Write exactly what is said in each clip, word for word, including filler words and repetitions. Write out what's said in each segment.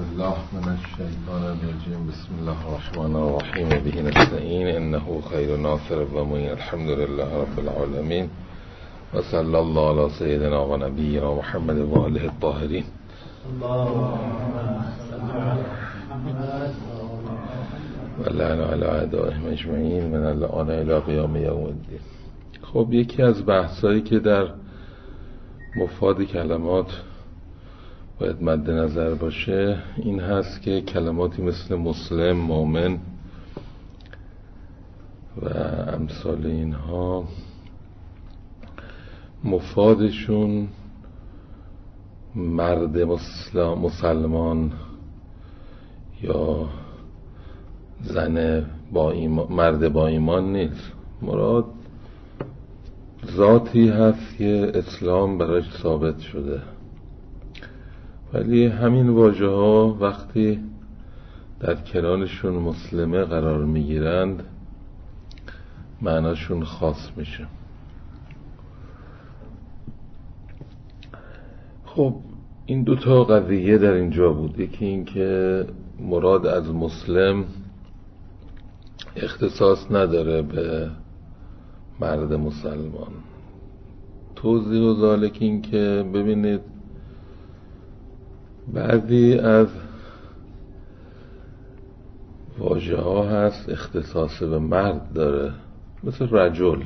بالله من الشیطان الرجیم. بسم الله الرحمن الرحیم. به نستعین انه خیر ناصر و معین. الحمد لله رب العالمین و صلی الله علی سیدنا و نبینا محمد و آله الطاهرین. و لعن علی اعدائهم اجمعین من اللعان الی قیام یوم الدین. خب یکی از بحثایی که در مفاد کلمات باید مد نظر باشه این هست که کلماتی مثل مسلم، مؤمن و امثال اینها مفادشون مرد مسلمان یا زن با ایمان، مرد با ایمان نیست. مراد ذاتی هست که اسلام براش ثابت شده، ولی همین واژه ها وقتی در کنارشون مسلمه قرار میگیرند معناشون خاص میشه. خب این دوتا قضیه در اینجا بود. یکی این که مراد از مسلم اختصاص نداره به مرد مسلمان. توضیح و ذالک این که ببینید بعضی از واژه ها هست اختصاص به مرد داره، مثل رجل،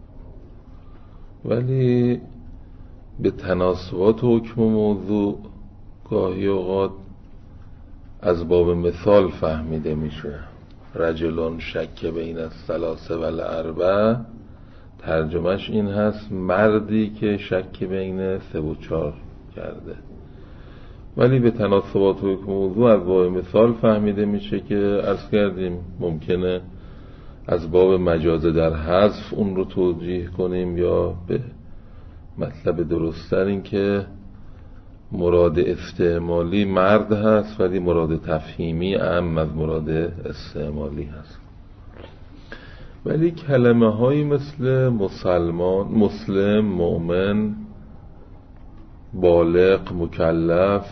ولی به تناسبات و حکم موضوع گاهی اوقات از باب مثال فهمیده میشه. رجلون شک بین الثلاثه و الاربع، ترجمهش این هست مردی که شک بین سه و چهار کرده، ولی به تناسبات و حکم موضوع از باب مثال فهمیده میشه که عرض کردیم ممکنه از باب مجازه در حذف اون رو توجیه کنیم، یا به مطلب درست‌تر این که مراد استعمالی مرد هست ولی مراد تفهیمی اعم از مراد استعمالی هست. ولی کلمه هایی مثل مسلمان، مسلم، مؤمن، بالغ، مکلف،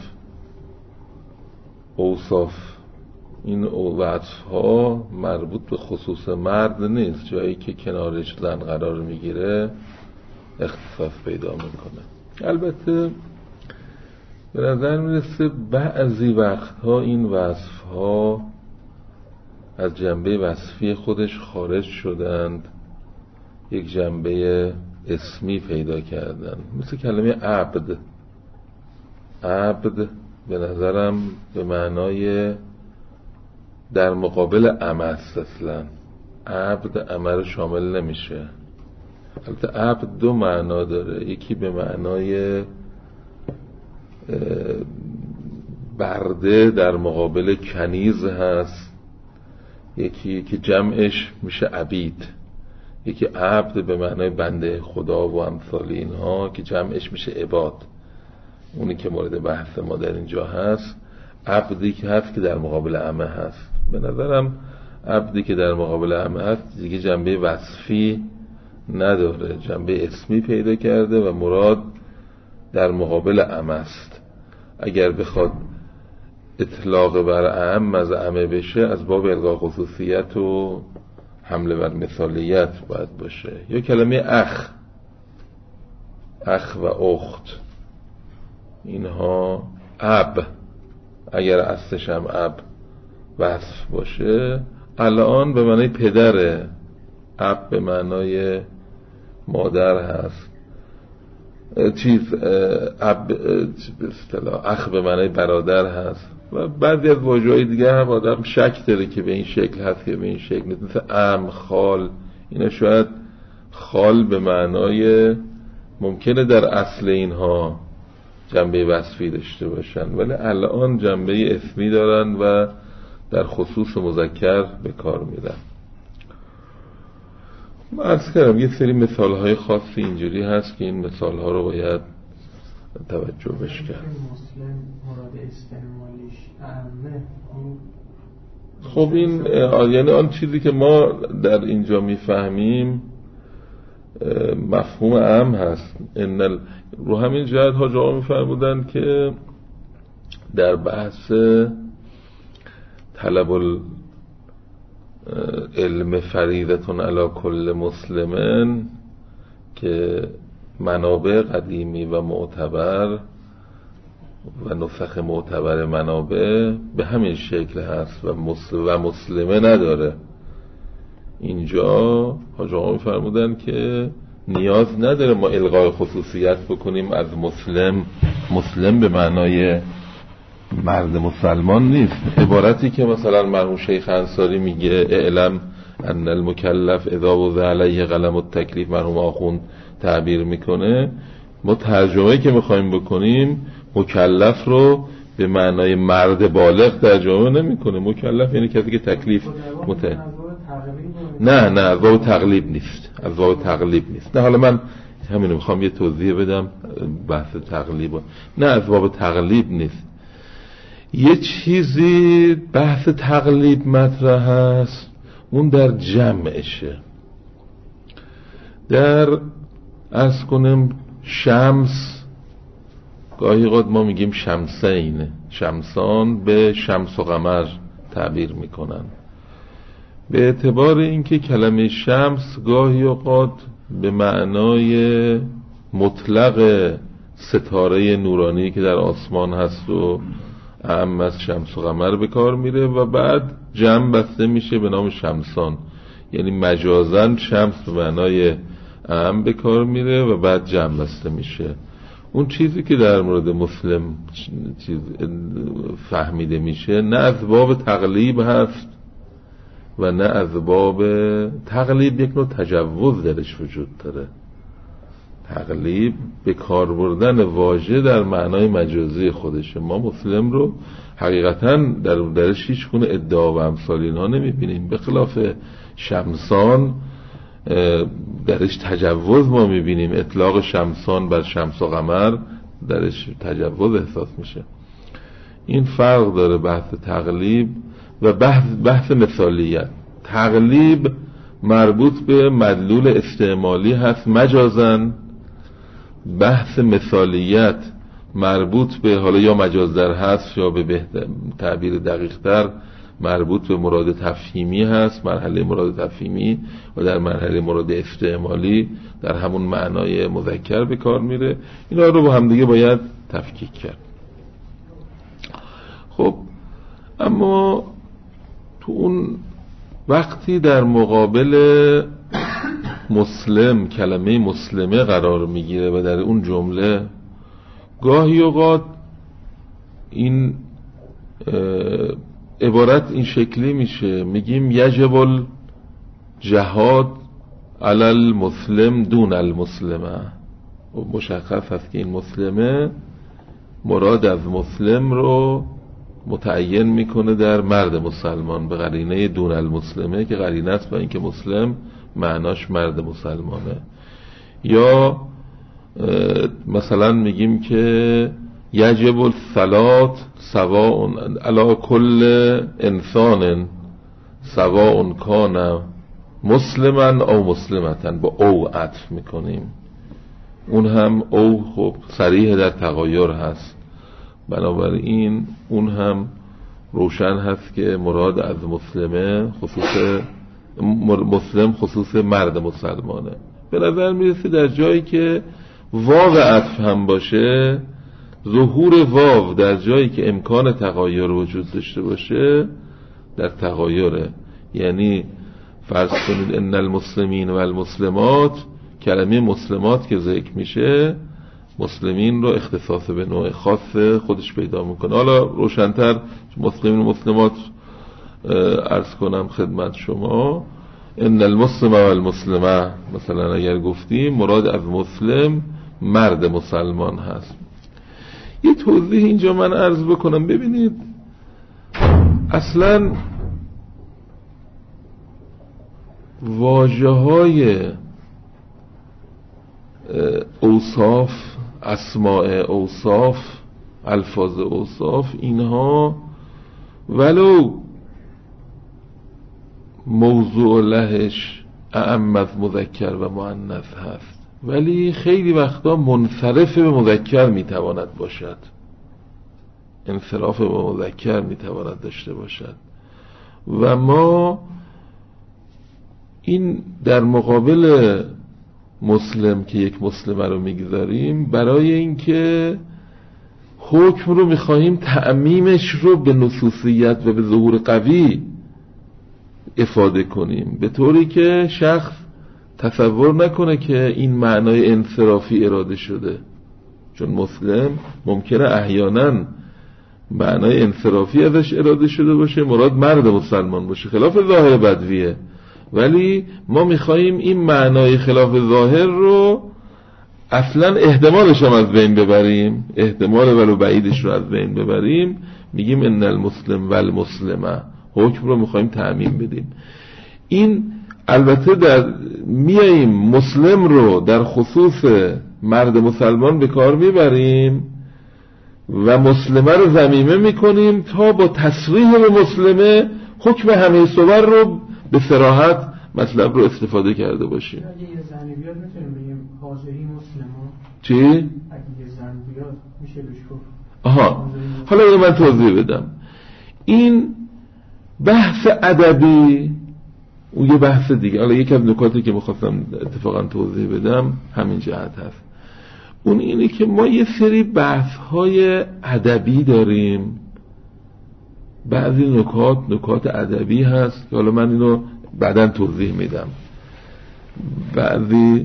اوصاف، این وصف ها مربوط به خصوص مرد نیست. جایی که کنارش زن قرار میگیره اختصاص پیدا میکنه. البته به نظر میرسه بعضی وقتها این وصف ها از جنبه وصفی خودش خارج شدند، یک جنبه اسمی پیدا کردن، مثل کلمه عبد. عبد به نظرم به معنای در مقابل امه است. اصلا عبد امه رو شامل نمیشه. البته عبد دو معنا داره، یکی به معنای برده در مقابل کنیز هست، یکی که جمعش میشه عبید. یکی عبد به معنای بنده خدا و امثال اینها که جمعش میشه عباد، اونی که مورد بحث ما در اینجا هست. عبدی که هست که در مقابل امه هست. به نظرم عبدی که در مقابل امه هست دیگه جنبه وصفی نداره، جنبه اسمی پیدا کرده و مراد در مقابل امه است. اگر بخواد اطلاق بر اعم از امه بشه از باب الغاء خصوصیت و حمله بر مثالیت باید باشه. یا کلمه اخ، اخ و اخت، اینها اب اگر اصلش هم اب وصف باشه الان به معنای پدره. اب به معنای مادر هست، چیز اب به اصطلاح اخ به معنای برادر هست، و بعضی از واژه‌های دیگه هم آدم شک داره که به این شکل هست که به این شکل نیست، مثل ام، خال. اینا شاید خال به معنای ممکنه در اصل اینها جنبه وصفی داشته باشن، ولی الان جنبه اسمی دارن و در خصوص مذکر به کار میرن. من عرض کردم یه سری مثالهای خاصی اینجوری هست که این مثالها رو باید توجه بش کرد. خب این یعنی آن چیزی که ما در اینجا میفهمیم مفهوم عام هست. ان رو همین جهت ها جا میفرمودن که در بحث طلب العلم فریضة علی کل مسلمین که منابع قدیمی و معتبر و نسخ معتبر منابع به همین شکل هست و مسلم و مسلمه نداره. اینجا حاج آقا می‌فرمودن که نیاز نداره ما الغای خصوصیت بکنیم از مسلم. مسلم به معنای مرد مسلمان نیست. عبارتی که مثلا مرحوم شیخ انصاری میگه اعلم ان المکلف اذا وضع علیه قلم التکلیف، مرحوم آخوند تعبیر میکنه، ما ترجمه که میخوایم بکنیم مکلف رو به معنای مرد بالغ ترجمه نمیکنه. مکلف یعنی کسی که تکلیف مت... نه نه از باب تقلیب نیست، از باب تقلیب نیست. نه حالا من همین میخوام یه توضیح بدم بحث تقلیب. نه از باب تقلیب نیست. یه چیزی بحث تقلیب مطرح هست، اون در جمعشه. در عرض کنم شمس، گاهی اوقات ما میگیم شمسین، شمسان به شمس و قمر تعبیر میکنن. به اعتبار اینکه کلمه شمس گاهی اوقات به معنای مطلق ستاره نورانی که در آسمان هست و اعم از شمس و قمر به کار میره و بعد جمع بسته میشه به نام شمسان، یعنی مجازاً شمس به معنای اعم به کار میره و بعد جمع بسته میشه. اون چیزی که در مورد مسلم چیز فهمیده میشه نه از باب تقلیب هست و نه از باب تقلیب، یک نوع تجوز درش وجود داره. تقلیب به کار بردن واژه در معنای مجازی خودشه. ما مسلم رو حقیقتاً در درش هیچ گونه ادعا و امثال اینها نمیبینیم. به خلاف شمسان درش تجوز ما میبینیم. اطلاق شمسان بر شمس و قمر درش تجوز احساس میشه. این فرق داره بحث تقلیب و بحث, بحث مثالیت. تقلیب مربوط به مدلول استعمالی هست مجازن، بحث مثالیت مربوط به حالا یا مجاز در هست یا به بهتر تعبیر دقیق تر مربوط به مراد تفهیمی هست، مرحله مراد تفهیمی، و در مرحله مراد استعمالی در همون معنای مذکر به کار میره. اینا رو با هم دیگه باید تفکیک کرد. خب اما تو اون وقتی در مقابل مسلم کلمه مسلمه قرار میگیره و در اون جمله گاهی اوقات این عبارت این شکلی میشه، میگیم یجب الجهاد علی المسلم دون المسلمه. مشخص هست که این مسلمه مراد از مسلم رو متعین میکنه در مرد مسلمان به قرینه دون المسلمه که قرینه است با اینکه مسلم معناش مرد مسلمانه. یا مثلا میگیم که یجب الصلاة سواء علی کل انسان سواء کان مسلما او مسلمتا، با او عطف میکنیم. اون هم او خب صریح در تغایر هست، بنابراین اون هم روشن هست که مراد از مسلمه خصوص مسلم خصوص مرد مسلمانه. به نظر میرسه در جایی که واو عطف هم باشه، ظهور واو در جایی که امکان تغایر وجود داشته باشه در تغایره. یعنی فرض کنید ان المسلمین و المسلمات، کلمه مسلمات که ذکر میشه مسلمین رو اختصاص به نوع خاص خودش پیدا میکنه. حالا روشن‌تر مسلمین و مسلمات عرض کنم خدمت شما، ان المسلم و المسلمه مثلا اگر گفتیم مراد از مسلم مرد مسلمان هست. یه توضیح اینجا من عرض بکنم. ببینید اصلا واژه‌های اوصاف، اسماء اوصاف، الفاظ اوصاف، اینها ولو موضوع لهش اعم از مذکر و مؤنث هست، ولی خیلی وقتا منصرف به مذکر میتواند باشد. انصراف به مذکر میتواند داشته باشد. و ما این در مقابل مسلم که یک مسلمه رو میگذاریم، برای اینکه حکم رو میخواهیم تعمیمش رو به نصوصیت و به ظهور قوی افاده کنیم، به طوری که شخص تصور نکنه که این معنای انصرافی اراده شده. چون مسلم ممکنه احیانا معنای انصرافی ازش اراده شده باشه، مراد مرد مسلمان باشه، خلاف ظاهر بدویه، ولی ما میخواییم این معنای خلاف ظاهر رو اصلا احتمالش هم از بین ببریم، احتمال ولو بعیدش رو از بین ببریم. میگیم ان المسلم والمسلمه، حکم رو میخواییم تعمیم بدیم. این البته در میاییم مسلم رو در خصوص مرد مسلمان به کار میبریم و مسلمه رو ضمیمه میکنیم تا با تصریح به مسلمه حکم همه صور رو به صراحت مطلب رو استفاده کرده باشیم. اگه یه زنی بیاد میتونیم بگیم حاضری مسلمان؟ چی؟ اگه یه زن بیاد میشه بهش گفت. آها، حالا اینو من توضیح بدم. این بحث ادبی اون یه بحث دیگه. حالا یک از نکاتی که میخواستم اتفاقا توضیح بدم همین جهت هست. اون اینه که ما یه سری بحث های ادبی داریم، بعضی نکات نکات ادبی هست که حالا من اینو بعداً توضیح میدم. بعضی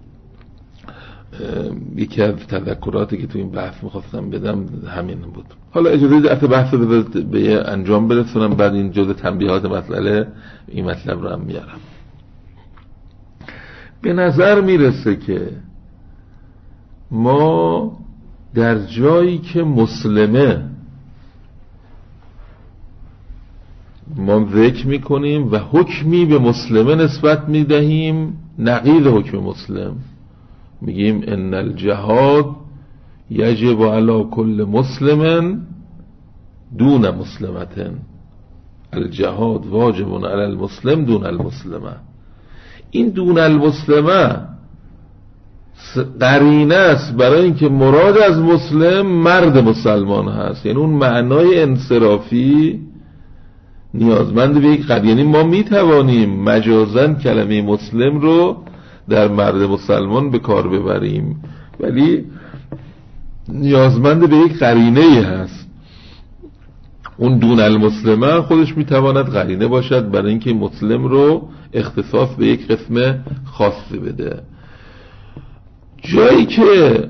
یکی از تذکراتی که تو این بحث میخواستم بدم همین بود. حالا اجازه دفعه بحث رو به انجام برسونم، بعد این جزء تنبیهات مسئله این مطلب رو هم میارم. به نظر میرسه که ما در جایی که مسلمه ما ذکر میکنیم و حکمی به مسلمه نسبت میدهیم نقیض حکم مسلم، میگیم ان الجهاد یجب علی کل مسلم دون مسلمتن، الجهاد واجب علی المسلم دون المسلمه. این دون المسلمه قرینه است برای اینکه مراد از مسلم مرد مسلمان هست، یعنی اون معنای انصرافی نیازمند به یک قرینه. یعنی ما میتوانیم مجازاً کلمه مسلم رو در مرد مسلمان به کار ببریم، ولی نیازمند به یک قرینه هست. اون دون المسلمه خودش میتواند قرینه باشد برای اینکه مسلم رو اختصاص به یک قسم خاصی بده. جایی که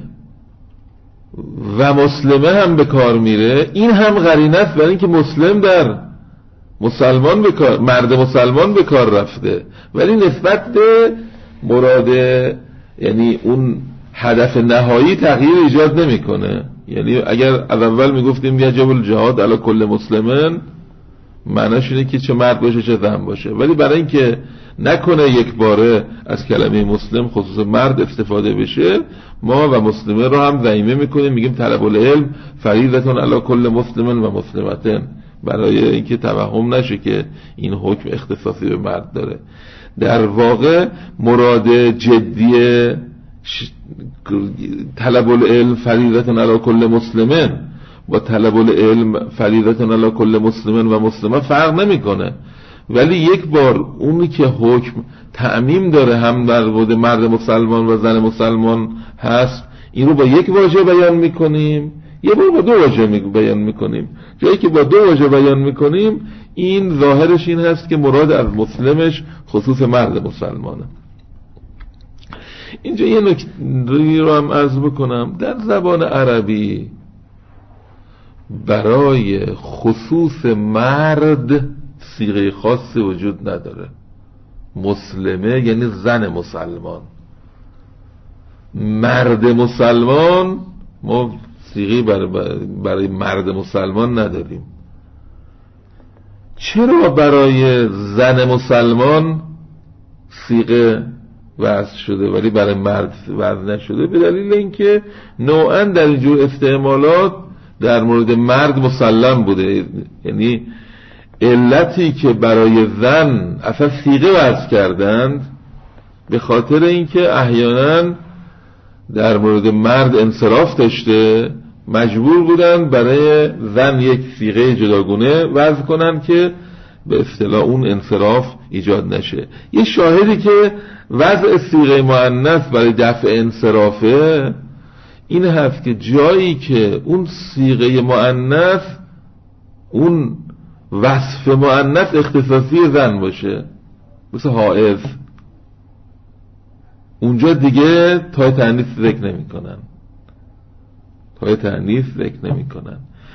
و مسلمه هم به کار میره، این هم قرینه است برای اینکه مسلم در مسلمان به کار، مرد مسلمان به کار رفته، ولی نسبت به مراد یعنی اون هدف نهایی تغییر ایجاد نمیکنه. یعنی اگر از اول میگفتیم یجب الجهاد علی کل مسلمن، معناش اینه که چه مرد باشه چه زن باشه، ولی برای اینکه نکنه یک باره از کلمه مسلم خصوص مرد استفاده بشه، ما و مسلمه رو هم ضمیمه میکنیم، میگیم طلب العلم فریضه علی کل مسلم و مسلمتن، برای اینکه توهم نشه که این حکم اختصاصی به مرد داره. در واقع مراد جدی ش... طلب العلم فریضه علی کل مسلمن و طلب العلم فریضه علی کل مسلمن و مسلمه فرق نمیکنه، ولی یک بار اونی که حکم تعمیم داره هم در مورد مرد مسلمان و زن مسلمان هست، این رو با یک واژه بیان میکنیم، یه بار با دو واژه بیان میکنیم. جایی که با دو واژه بیان میکنیم این ظاهرش این هست که مراد از مسلمش خصوص مرد مسلمانه. اینجا یه نکته رو هم عرض بکنم، در زبان عربی برای خصوص مرد صیغه خاصی وجود نداره. مسلمه یعنی زن مسلمان، مرد مسلمان ما صیغه برای, برای مرد مسلمان نداریم. چرا برای زن مسلمان صیغه وضع شده ولی برای مرد وضع نشده؟ به دلیل اینکه نوعا در اینجور استعمالات در مورد مرد مسلم بوده، یعنی علتی که برای زن اصلا صیغه وضع کردند به خاطر اینکه احیانا در مورد مرد انصراف داشته، مجبور بودن برای زن یک صیغه جداگونه وضع کنن که به اصطلاح اون انصراف ایجاد نشه. یه شاهدی که وضع صیغه مؤنث برای دفع انصرافه این هست که جایی که اون صیغه مؤنث اون وصف مؤنث اختصاصی زن باشه، مثل حائض، اونجا دیگه تای تأنیث ذکر نمی کنن، تای تأنیث ذکر نمی کنن.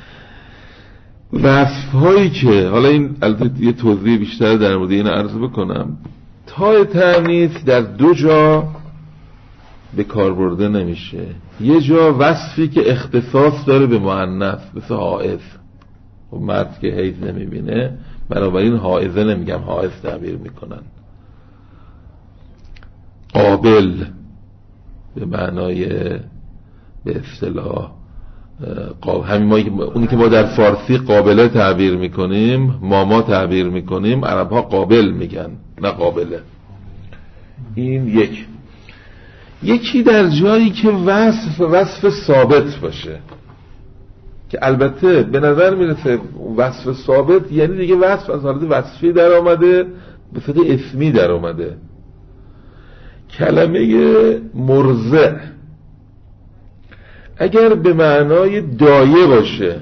وصف هایی که حالا این البته یه توضیح بیشتر در مورد این عرض بکنم، تای تأنیث در دو جا به کار برده نمیشه. یه جا وصفی که اختصاص داره به مؤنث، مثل حائض، و مرد که حیض نمیبینه بنابراین حائضه نمیگم، حائض تعبیر میکنن. قابل به معنای به اصطلاح همین ما اونی که ما در فارسی قابله تعبیر میکنیم، ماما تعبیر میکنیم، عرب ها قابل میگن نه قابله. این یک. یکی در جایی که وصف وصف ثابت باشه، که البته به نظر میرسه وصف ثابت یعنی دیگه وصف از حالت وصفی در آمده به صورت اسمی در آمده. کلمه مرضع اگر به معنای دایه باشه،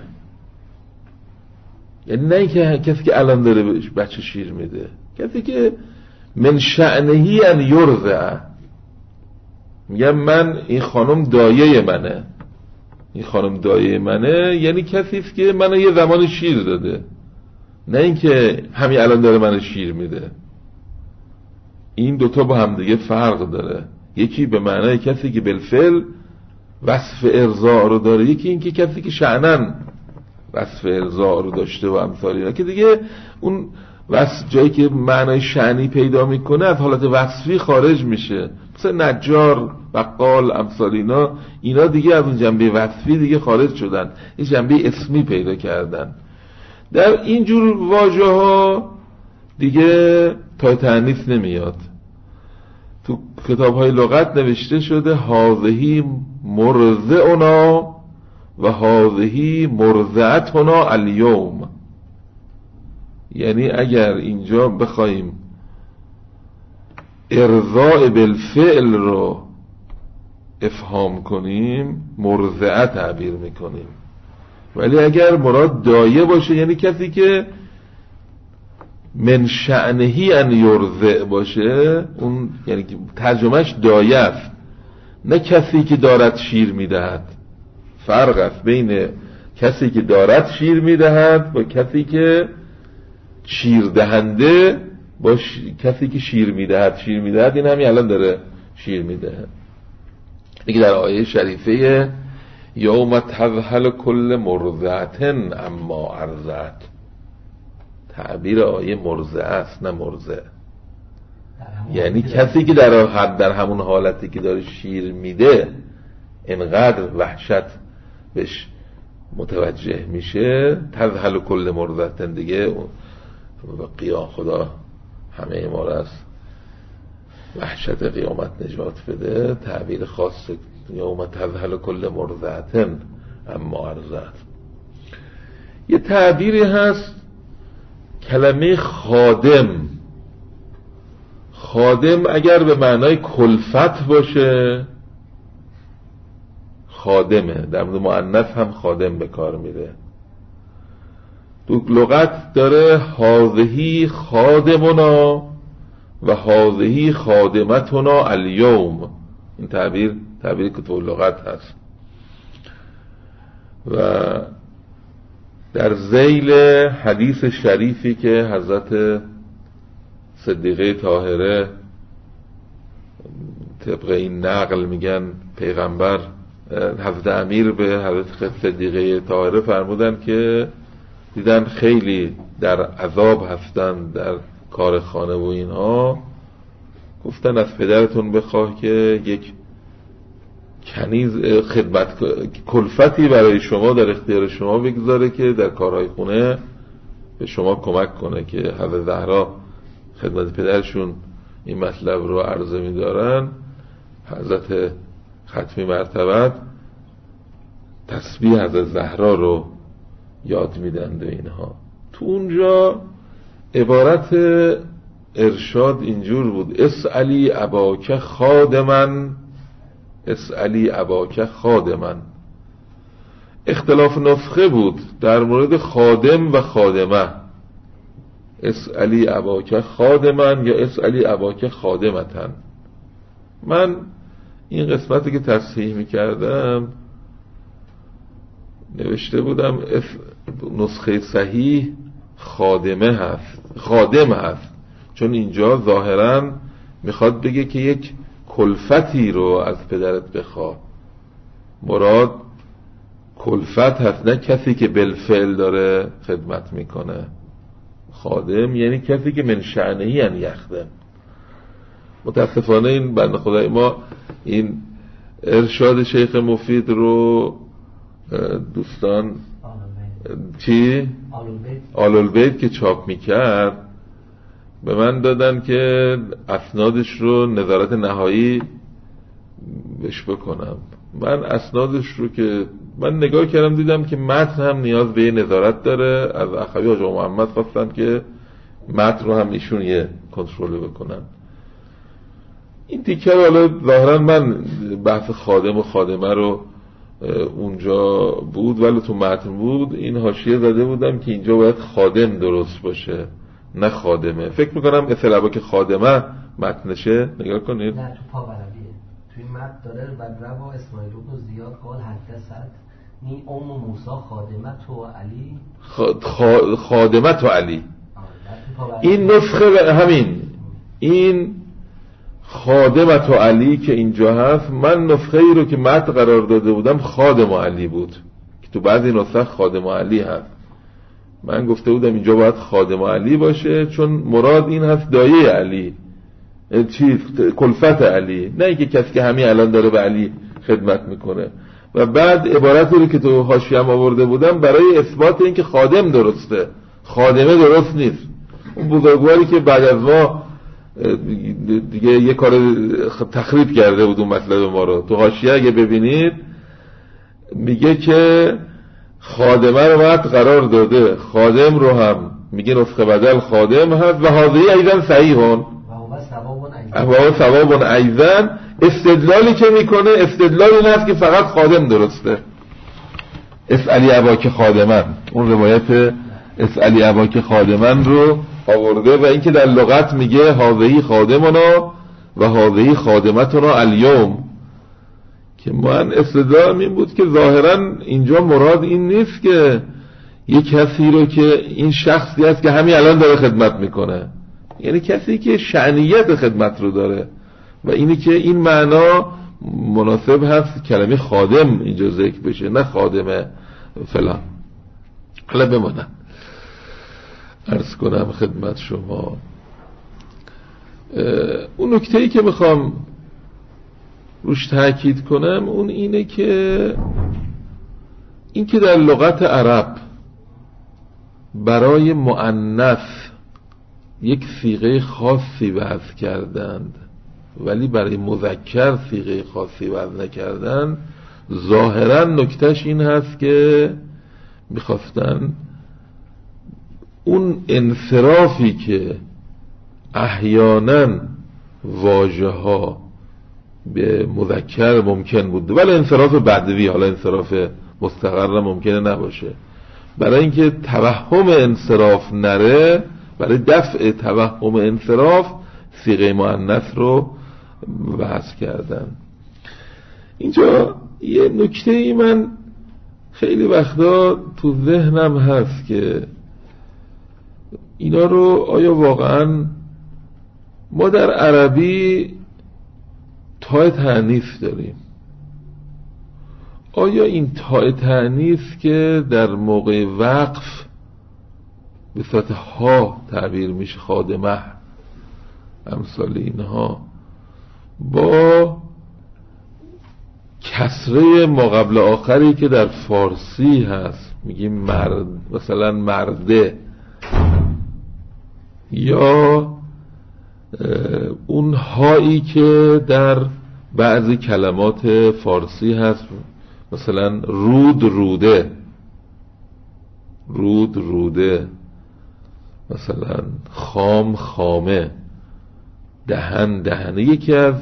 یعنی نه اینکه کسی که الان داره بچه شیر میده، کسی که من شأنهی ان یرضع، میگم من این خانم دایه منه، این خانم دایه منه یعنی کسی است که منو یه زمان شیر داده، نه اینکه همین الان داره منو شیر میده. این دوتا با هم دیگه فرق داره. یکی به معنای کسی که بالفعل وصف ارضاء رو داره، یکی این که کسی که شأنن وصف ارضاء رو داشته و امثال اینا، که دیگه اون وصف جایی که معنای شأنی پیدا میکنه از حالت وصفی خارج میشه، مثل نجار، بقال، امثال اینا اینا دیگه از اون جنبه وصفی دیگه خارج شدن، این جنبه اسمی پیدا کردن. در اینجور واژه ها دیگه تای تأنیث نمیاد. تو کتاب های لغت نوشته شده هذهی مرضعنا و هذهی مرضعتنا الیوم، یعنی اگر اینجا بخوایم ارضاء بالفعل رو افهام کنیم مرضعه تعبیر میکنیم، ولی اگر مراد دایه باشه یعنی کسی که من شأنهی ان یرضع باشه، اون یعنی ترجمهش دایه است، نه کسی که دارد شیر میدهد. فرق است بین کسی که دارد شیر میدهد با کسی که شیر دهنده، با ش... کسی که شیر میدهد. شیر میدهد این همین الان داره شیر میدهد. دیگه در آیه شریفه یوم تذهل کل مرضعة اما ارضعت، تعبیر آیه مرضعه است نه مرضع، یعنی کسی که در حد در همون حالتی که داره شیر میده انقدر وحشت بهش متوجه میشه. تذهل کل مرضعة دیگه قیام خدا همه ما را از وحشت قیامت نجات بده، تعبیر خاص یوم تذهل کل مرضعة اما ارضعت. یه تعبیری هست کلمه خادم. خادم اگر به معنای کلفت باشه خادمه، در مورد مؤنث هم خادم به کار میره. تو لغت داره هذهی خادمنا و هذهی خادمتنا الیوم، این تعبیر تعبیر که تو لغت هست. و در ذیل حدیث شریفی که حضرت صدیقه طاهره طبق این نقل میگن پیغمبر حضرت امیر به حضرت صدیقه طاهره فرمودن که دیدن خیلی در عذاب هستن در کار خانه و اینها، گفتن از پدرتون بخواه که یک کنیز خدمت کلفتی برای شما در اختیار شما بگذاره که در کارهای خونه به شما کمک کنه. که حضرت زهرا خدمت پدرشون این مطلب رو عرضه می‌دارن. حضرت ختمی مرتبت تسبیح از زهرا رو یاد میدند و اینها. تو اونجا عبارت ارشاد اینجور بود: اسألی اباک خادمن، اسألی اباک خادمن. اختلاف نسخه بود در مورد خادم و خادمه، اسألی اباک خادمن یا اسألی اباک خادمتن. من این قسمتی که تصحیح میکردم نوشته بودم نسخه صحیح خادمه هست، خادم هست، چون اینجا ظاهرا میخواد بگه که یک کلفتی رو از پدرت بخوا. مراد کلفت هست، نه کسی که بالفعل داره خدمت میکنه. خادم یعنی کسی که من شأنه یعنی یخدم. متاسفانه این بنده خدای ما این ارشاد شیخ مفید رو دوستان چی؟ آل‌البیت که چاپ میکرد به من دادن که اسنادش رو نظارت نهایی بهش بکنم. من اسنادش رو که من نگاه کردم دیدم که متن هم نیاز به نظارت داره. از اخوی حاج محمد خواستن که متن رو هم ایشون یه کنترل بکنن. این تیکه رو حالا ظاهرا من بحث خادم و خادمه رو اونجا بود ولی تو متن بود این حاشیه زده بودم که اینجا باید خادم درست باشه نه خادمه. فکر میکنم اصلا که خادمه متنشه نگاه کنید. نه تو پاورقیه توی متن داره بدر و اسماعیل و زیاد قال حدثت نی ام موسی خادمت و علی خ... خادمت و علی. این نسخه همین این خادمت و علی که اینجا هست، من نسخه ای رو که متن قرار داده بودم خادم و علی بود که تو بعضی نسخه خادم و علی هست. من گفته بودم اینجا باید خادم و علی باشه چون مراد این هست دایه علی، چیز کلفت علی، نه اینکه کسی که همین الان داره به علی خدمت میکنه. و بعد عبارتی رو که تو حاشیه هم آورده بودم برای اثبات این که خادم درسته، خادمه درست نیست. اون بزرگواری که بعد از ما دیگه یه کار تخریب کرده بود اون مطلب ما رو، تو حاشیه اگه ببینید میگه که خادمه رو باید قرار داده، خادم رو هم میگه نسخه بدل خادم هست و حاضری ایزن صحیحون و ثوابون ایزن. استدلالی که میکنه استدلال این هست که فقط خادم درسته. اسألی اباک خادمن، اون روایت اسألی اباک خادمن رو آورده و اینکه در لغت میگه حاضری خادمنا و حاضری خادمتنا الیوم، که من استدلالم این بود که ظاهرا اینجا مراد این نیست که یک کسی رو که این شخصی است که همین الان داره خدمت میکنه، یعنی کسی که شأنیت خدمت رو داره و اینی که این معنا مناسب هست کلمه خادم اینجا ذکر بشه نه خادمه فلان. حالا بمانم عرض کنم خدمت شما اون نکته‌ای که میخوام روش تاکید کنم اون اینه که این که در لغت عرب برای مؤنث یک صیغه خاصی وضع کردند ولی برای مذکر صیغه خاصی وضع نکردند، ظاهرا نکتهش این هست که میخواستن اون انصرافی که احیانا واژه ها به مذکر ممکن بود ولی انصراف بدوی، حالا انصراف مستقر ممکنه نباشه، برای اینکه توهم انصراف نره، برای دفع توهم انصراف صیغه مؤنث رو وضع کردن. اینجا یه نکته ای من خیلی وقتا تو ذهنم هست که اینا رو آیا واقعا ما در عربی تاء تأنیث داریم؟ آیا این تاء تأنیث که در موقع وقف به صورت ها تعبیر میشه خادمه امثال اینها با کسره ما قبل آخری که در فارسی هست میگیم مرد مثلا مرده یا اون هایی که در بعضی کلمات فارسی هست مثلا رود روده، رود روده، مثلا خام خامه، دهن دهنه. یکی از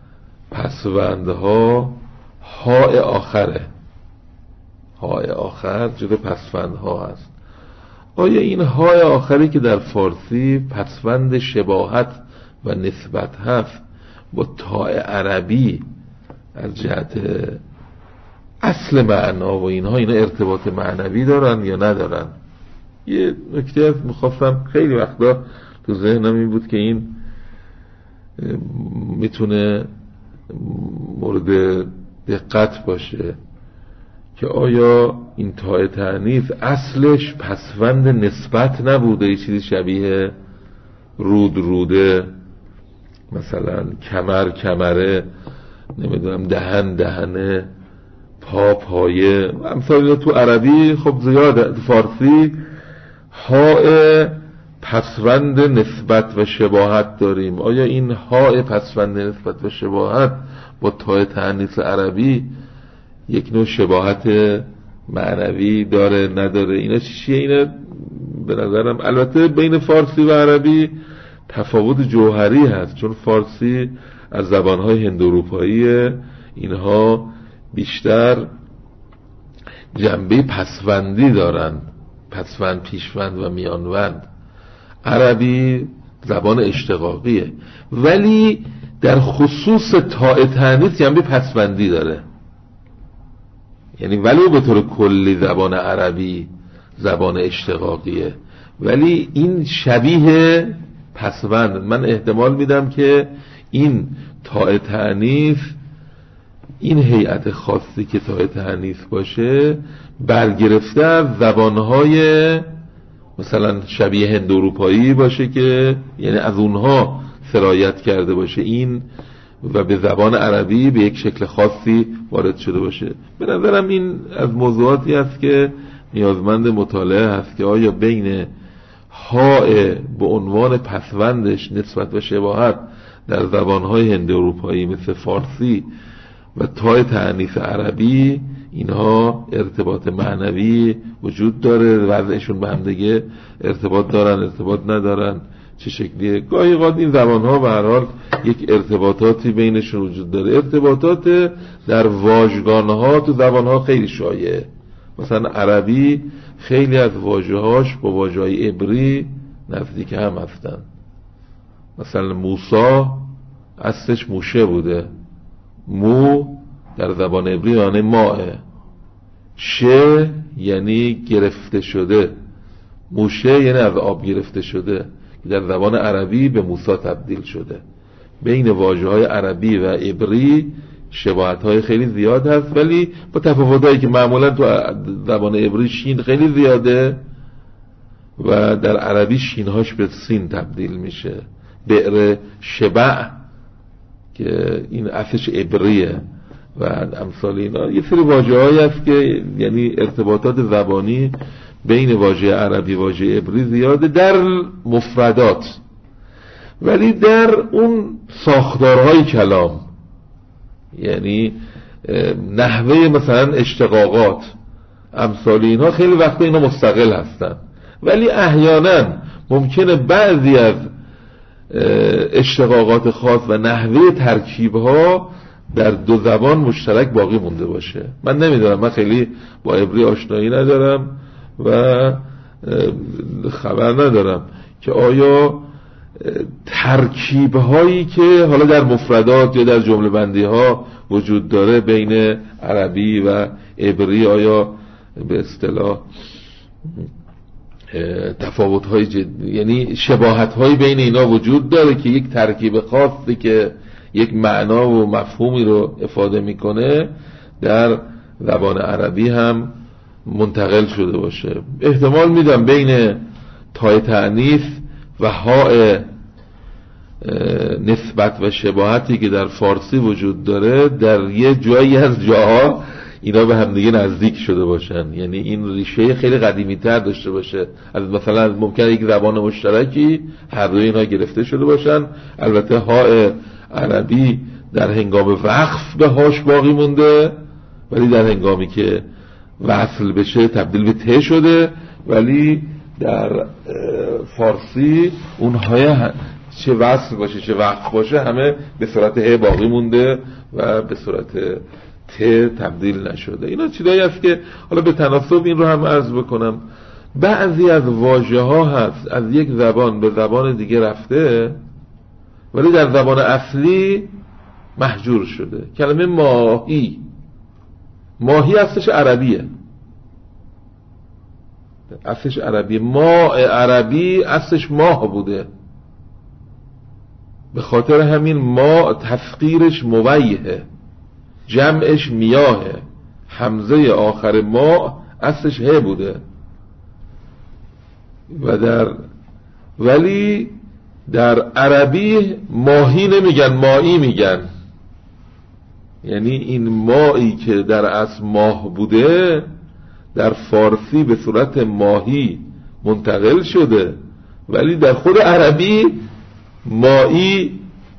پسوندها های آخره، های آخر جدا پسوندها هست. آیا این های آخری که در فارسی پسوند شباهت و نسبت هست با تاء عربی از جهت اصل معنا و اینها اینا ارتباط معنوی دارن یا ندارن؟ یه نکته از میخواستم خیلی وقتا تو ذهنم این بود که این میتونه مورد دقت باشه که آیا این تاء تأنیث اصلش پسوند نسبت نبوده، یه چیزی شبیه رود روده، مثلا کمر کمره، نمیدونم دهن دهنه، پا پایه، امثال تو عربی خب زیاده. فارسی های پسوند نسبت و شباهت داریم. آیا این های پسوند نسبت و شباهت با تاء تأنیث عربی یک نوع شباهت معنوی داره نداره؟ اینا چیه؟ اینا به نظرم البته بین فارسی و عربی تفاوت جوهری هست، چون فارسی از زبانهای هندواروپایی اینها بیشتر جنبه پسوندی دارن، پسوند، پیشوند و میانوند. عربی زبان اشتقاقیه، ولی در خصوص تاء تأنیث جنبه پسوندی داره. یعنی ولو به طور کلی زبان عربی زبان اشتقاقیه، ولی این شبیه پسوند. من احتمال میدم که این تاء تأنیث، این هیئت خاصی که تاء تأنیث باشه، برگرفته از زبانهای مثلا شبیه هندواروپایی باشه که یعنی از اونها سرایت کرده باشه این و به زبان عربی به یک شکل خاصی وارد شده باشه. به نظرم این از موضوعاتی است که نیازمند مطالعه هست که آیا بین های به عنوان پسوندش نسبت و شباهت در زبانهای هندواروپایی مثل فارسی و تاء تأنیث عربی اینها ارتباط معنوی وجود داره، وضعشون به هم دیگه ارتباط دارن ارتباط ندارن، چه شکلیه؟ گاهی اوقات این زبانها به هر حال یک ارتباطاتی بینشون وجود داره. ارتباطات در واژگانها تو زبانها خیلی شایعه. مثلا عربی خیلی از واژه‌هاش با واژه‌های عبری نزدیک هم هستن. مثلا موسی اصلش موشه بوده، مو در زبان عبری یعنی ماه، شه یعنی گرفته شده، موشه یعنی از آب گرفته شده که در زبان عربی به موسی تبدیل شده. بین واژه‌های عربی و عبری شباهت‌های خیلی زیاد هست، ولی با تفاوتایی که معمولا تو زبان عبری شین خیلی زیاده و در عربی شینهاش به سین تبدیل میشه. بئر شبع که این اصلش عبریه و امثال اینا. یه سری واژه‌هایی هست که یعنی ارتباطات زبانی بین واژه عربی و واژه عبری زیاده در مفردات، ولی در اون ساختارهای کلام، یعنی نحوه مثلا اشتقاقات امثال اینها، خیلی وقتا اینا مستقل هستن، ولی احیانا ممکنه بعضی از اشتقاقات خاص و نحوه ترکیبها در دو زبان مشترک باقی مونده باشه. من نمیدونم، من خیلی با عبری آشنایی ندارم و خبر ندارم که آیا ترکیب‌هایی که حالا در مفردات یا در جمله بندی ها وجود داره بین عربی و عبری، آیا به اصطلاح تفاوت‌های جدی، یعنی شباهت‌های بین اینا وجود داره که یک ترکیب خاصی که یک معنا و مفهومی رو افاده میکنه در زبان عربی هم منتقل شده باشه. احتمال میدم بین تاء تأنیث و هاء نسبت و شباهتی که در فارسی وجود داره در یه جایی از جاها اینا به هم دیگه نزدیک شده باشن، یعنی این ریشه خیلی قدیمی تر داشته باشه. از مثلا ممکنه یک زبان مشترکی هر دوی اینا گرفته شده باشن. البته هاء عربی در هنگام وقف به هاش باقی مونده ولی در هنگامی که وصل بشه تبدیل به ته شده. ولی در فارسی اون های چه وصل باشه چه وقف باشه همه به صورت ه باقی مونده و به صورت ت تبدیل نشده. اینا چیزایی است که حالا به تناسب این رو هم عرض بکنم، بعضی از واژه ها هست از یک زبان به زبان دیگه رفته ولی در زبان اصلی محجور شده. کلمه ماهی، ماهی اصلش عربیه، اصلش عربیه. ماء عربی اصلش ماه بوده، به خاطر همین ما تفقیرش مویه، جمعش میاهه، همزه آخر ما اصلش ه بوده و در ولی در عربی ماهی نمیگن، ماهی میگن. یعنی این مایی که در اصل ماه بوده در فارسی به صورت ماهی منتقل شده ولی در خود عربی ماهی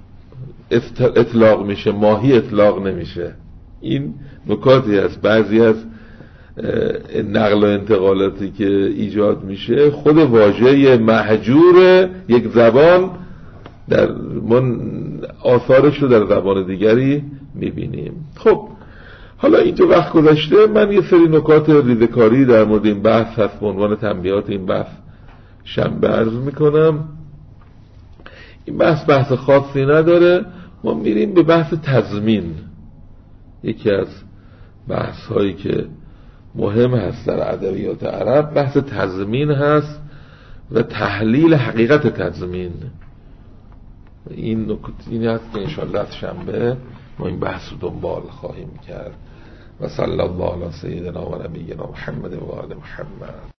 اطلاق میشه، ماهی اطلاق نمیشه. این نکاتی است. بعضی از نقل و انتقالاتی که ایجاد میشه خود واژه محجور یک زبان در من آثارش رو در زبان دیگری میبینیم. خب حالا اینجا وقت گذشته، من یه سری نکات ریزه‌کاری در مورد این بحث هست به عنوان تنبیهات این بحث شنبه عرض میکنم. این بحث بحث خاصی نداره، ما میریم به بحث تضمین. یکی از بحث هایی که مهم هست در ادبیات عرب بحث تضمین هست و تحلیل حقیقت تضمین. این نکته این هست که انشاءالله از شنبه ما این بحث رو دنبال خواهیم کرد. و صلی الله علی سیدنا و نبینا محمد و آل محمد.